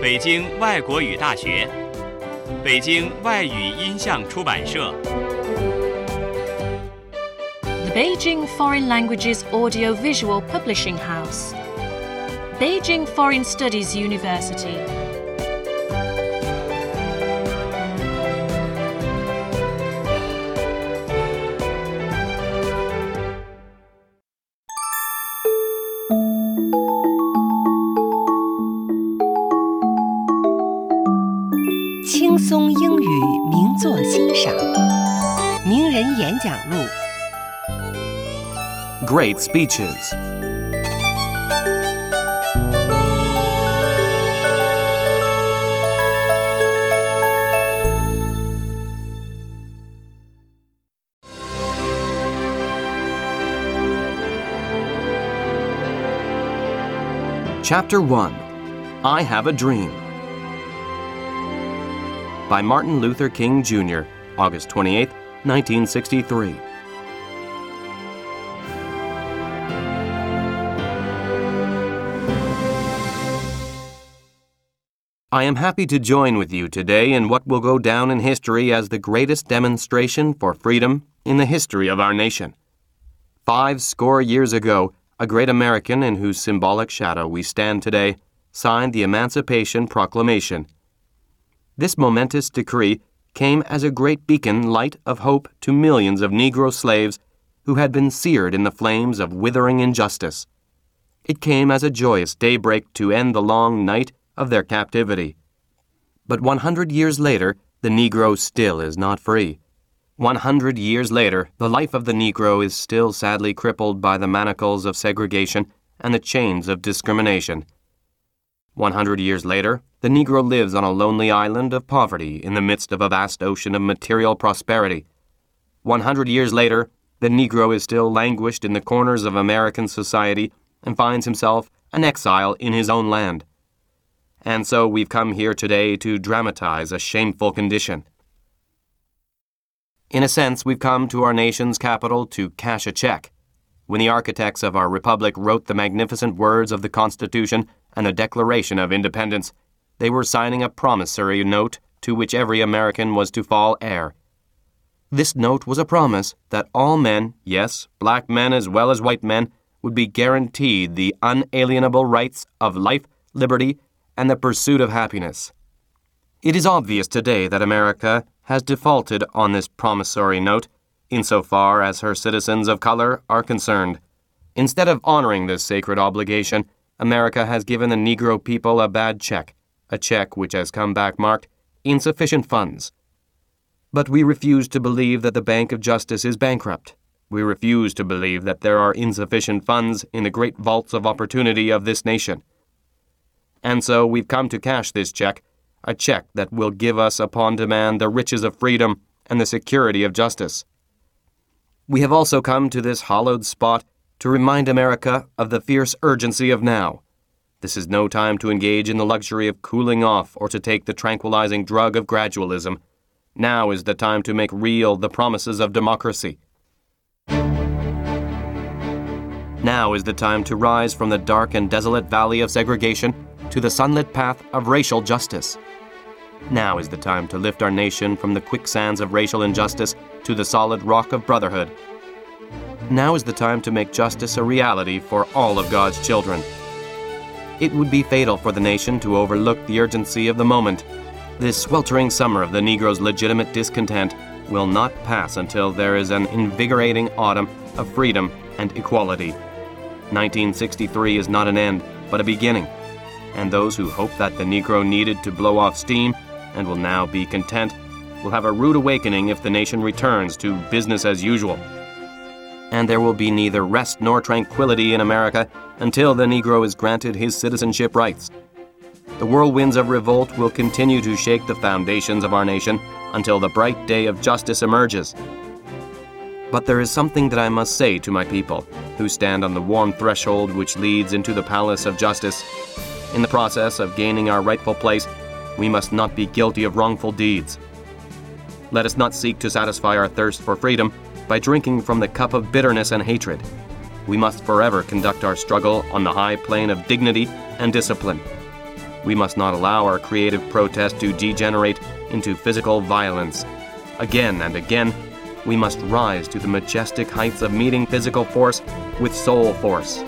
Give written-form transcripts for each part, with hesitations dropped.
北京外国语大学、北京外语音像出版社。 The Beijing Foreign Languages Audio-Visual Publishing House. Beijing Foreign Studies University. 《轻松英语名作欣赏》名人演讲录。 Great speeches. Chapter 1. I Have a Dream. By Martin Luther King, Jr., August 28, 1963. I am happy to join with you today in what will go down in history as the greatest demonstration for freedom in the history of our nation. 50 years ago, a great American in whose symbolic shadow we stand today signed the Emancipation Proclamation. This momentous decree came as a great beacon light of hope to millions of Negro slaves who had been seared in the flames of withering injustice. It came as a joyous daybreak to end the long night of their captivity. But 100 years later, the Negro still is not free. 100 years later, the life of the Negro is still sadly crippled by the manacles of segregation and the chains of discrimination. 100 years later, the Negro lives on a lonely island of poverty in the midst of a vast ocean of material prosperity. 100 years later, the Negro is still languished in the corners of American society and finds himself an exile in his own land. And so we've come here today to dramatize a shameful condition. In a sense, we've come to our nation's capital to cash a check. When the architects of our republic wrote the magnificent words of the Constitution and the Declaration of Independence, they were signing a promissory note to which every American was to fall heir. This note was a promise that all men, yes, black men as well as white men, would be guaranteed the unalienable rights of life, liberty, and the pursuit of happiness. It is obvious today that America has defaulted on this promissory note insofar as her citizens of color are concerned. Instead of honoring this sacred obligation, America has given the Negro people a bad check, a check which has come back marked insufficient funds. But we refuse to believe that the Bank of Justice is bankrupt. We refuse to believe that there are insufficient funds in the great vaults of opportunity of this nation. And so we've come to cash this check, a check that will give us upon demand the riches of freedom and the security of justice. We have also come to this hallowed spot to remind America of the fierce urgency of now. This is no time to engage in the luxury of cooling off or to take the tranquilizing drug of gradualism. Now is the time to make real the promises of democracy. Now is the time to rise from the dark and desolate valley of segregation to the sunlit path of racial justice. Now is the time to lift our nation from the quicksands of racial injustice to the solid rock of brotherhood. Now is the time to make justice a reality for all of God's children. It would be fatal for the nation to overlook the urgency of the moment. This sweltering summer of the Negro's legitimate discontent will not pass until there is an invigorating autumn of freedom and equality. 1963 is not an end, but a beginning. And those who hope that the Negro needed to blow off steam and will now be content will have a rude awakening if the nation returns to business as usual. And there will be neither rest nor tranquility in America until the Negro is granted his citizenship rights. The whirlwinds of revolt will continue to shake the foundations of our nation until the bright day of justice emerges. But there is something that I must say to my people who stand on the warm threshold which leads into the palace of justice. In the process of gaining our rightful place, we must not be guilty of wrongful deeds. Let us not seek to satisfy our thirst for freedom by drinking from the cup of bitterness and hatred. We must forever conduct our struggle on the high plane of dignity and discipline. We must not allow our creative protest to degenerate into physical violence. Again and again, we must rise to the majestic heights of meeting physical force with soul force.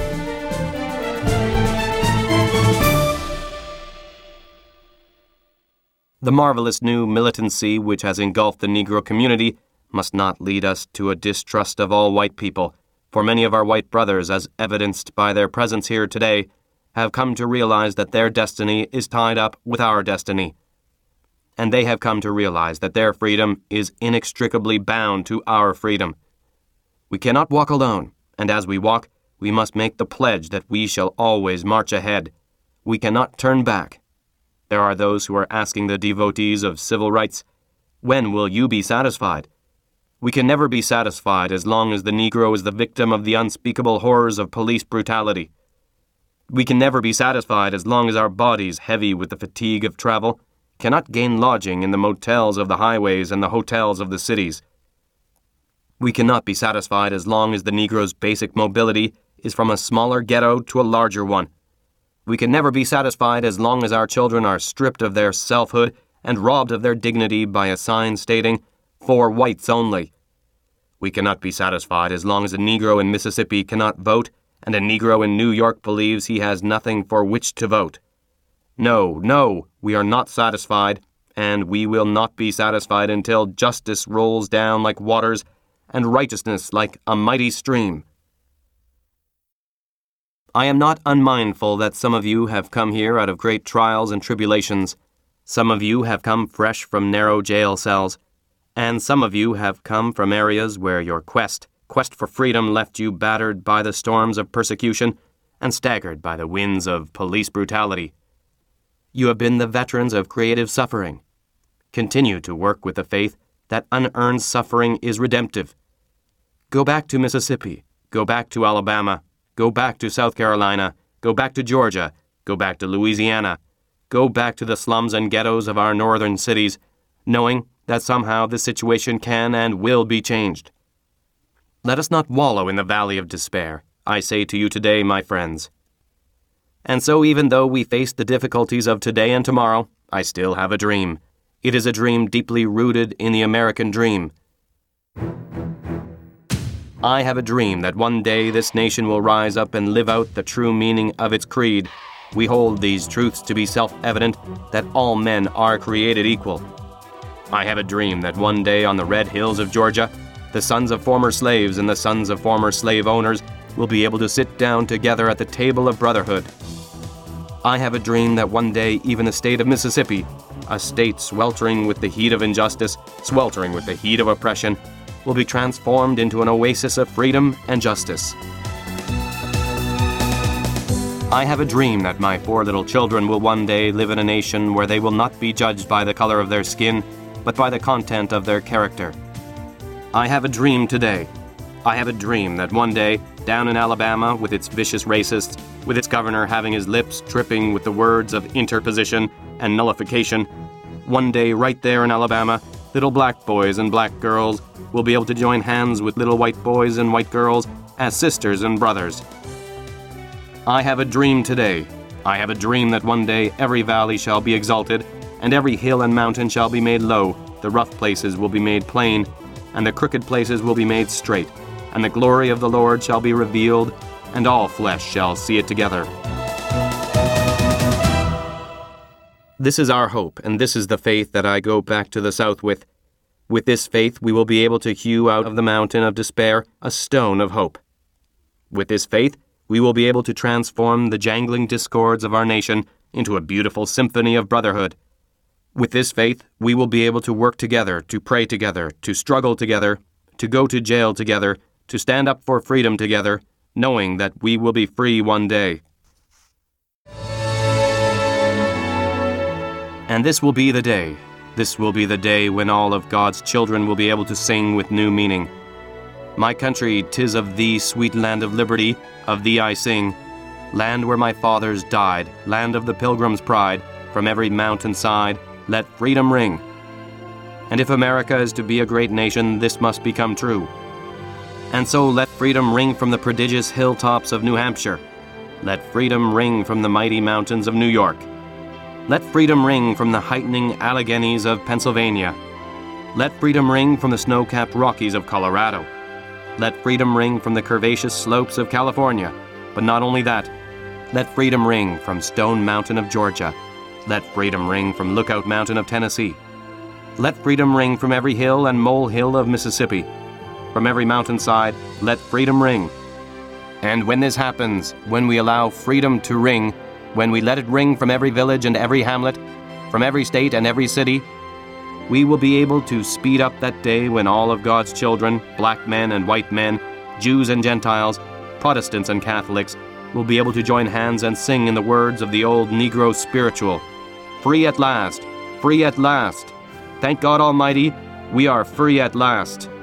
The marvelous new militancy which has engulfed the Negro community must not lead us to a distrust of all white people, for many of our white brothers, as evidenced by their presence here today, have come to realize that their destiny is tied up with our destiny. And they have come to realize that their freedom is inextricably bound to our freedom. We cannot walk alone, and as we walk, we must make the pledge that we shall always march ahead. We cannot turn back. There are those who are asking the devotees of civil rights, when will you be satisfied? We can never be satisfied as long as the Negro is the victim of the unspeakable horrors of police brutality. We can never be satisfied as long as our bodies, heavy with the fatigue of travel, cannot gain lodging in the motels of the highways and the hotels of the cities. We cannot be satisfied as long as the Negro's basic mobility is from a smaller ghetto to a larger one. We can never be satisfied as long as our children are stripped of their selfhood and robbed of their dignity by a sign stating, "For whites only." We cannot be satisfied as long as a Negro in Mississippi cannot vote and a Negro in New York believes he has nothing for which to vote. No, no, we are not satisfied, and we will not be satisfied until justice rolls down like waters and righteousness like a mighty stream. I am not unmindful that some of you have come here out of great trials and tribulations. Some of you have come fresh from narrow jail cells, and some of you have come from areas where your quest for freedom left you battered by the storms of persecution and staggered by the winds of police brutality. You have been the veterans of creative suffering. Continue to work with the faith that unearned suffering is redemptive. Go back to Mississippi. Go back to Alabama. Go back to South Carolina. Go back to Georgia. Go back to Louisiana. Go back to the slums and ghettos of our northern cities, knowing that somehow the situation can and will be changed. Let us not wallow in the valley of despair, I say to you today, my friends. And so even though we face the difficulties of today and tomorrow, I still have a dream. It is a dream deeply rooted in the American dream. I have a dream that one day this nation will rise up and live out the true meaning of its creed. We hold these truths to be self-evident, that all men are created equal. I have a dream that one day on the red hills of Georgia, the sons of former slaves and the sons of former slave owners will be able to sit down together at the table of brotherhood. I have a dream that one day even the state of Mississippi, a state sweltering with the heat of injustice, sweltering with the heat of oppression, will be transformed into an oasis of freedom and justice. I have a dream that my 4 little children will one day live in a nation where they will not be judged by the color of their skin, but by the content of their character. I have a dream today. I have a dream that one day, down in Alabama, with its vicious racists, with its governor having his lips dripping with the words of interposition and nullification, one day right there in Alabama, little black boys and black girls will be able to join hands with little white boys and white girls as sisters and brothers. I have a dream today. I have a dream that one day every valley shall be exalted, and every hill and mountain shall be made low, the rough places will be made plain, and the crooked places will be made straight, and the glory of the Lord shall be revealed, and all flesh shall see it together. This is our hope, and this is the faith that I go back to the South with. With this faith we will be able to hew out of the mountain of despair a stone of hope. With this faith we will be able to transform the jangling discords of our nation into a beautiful symphony of brotherhood. With this faith, we will be able to work together, to pray together, to struggle together, to go to jail together, to stand up for freedom together, knowing that we will be free one day. And this will be the day. This will be the day when all of God's children will be able to sing with new meaning. My country, 'tis of thee, sweet land of liberty, of thee I sing. Land where my fathers died, land of the pilgrim's pride, from every mountain side, let freedom ring. And if America is to be a great nation, this must become true. And so let freedom ring from the prodigious hilltops of New Hampshire. Let freedom ring from the mighty mountains of New York. Let freedom ring from the heightening Alleghenies of Pennsylvania. Let freedom ring from the snow-capped Rockies of Colorado. Let freedom ring from the curvaceous slopes of California. But not only that, let freedom ring from Stone Mountain of Georgia. Let freedom ring from Lookout Mountain of Tennessee. Let freedom ring from every hill and molehill of Mississippi. From every mountainside, let freedom ring. And when this happens, when we allow freedom to ring, when we let it ring from every village and every hamlet, from every state and every city, we will be able to speed up that day when all of God's children, black men and white men, Jews and Gentiles, Protestants and Catholics, will be able to join hands and sing in the words of the old Negro spiritual, "Free at last, free at last. Thank God Almighty, we are free at last."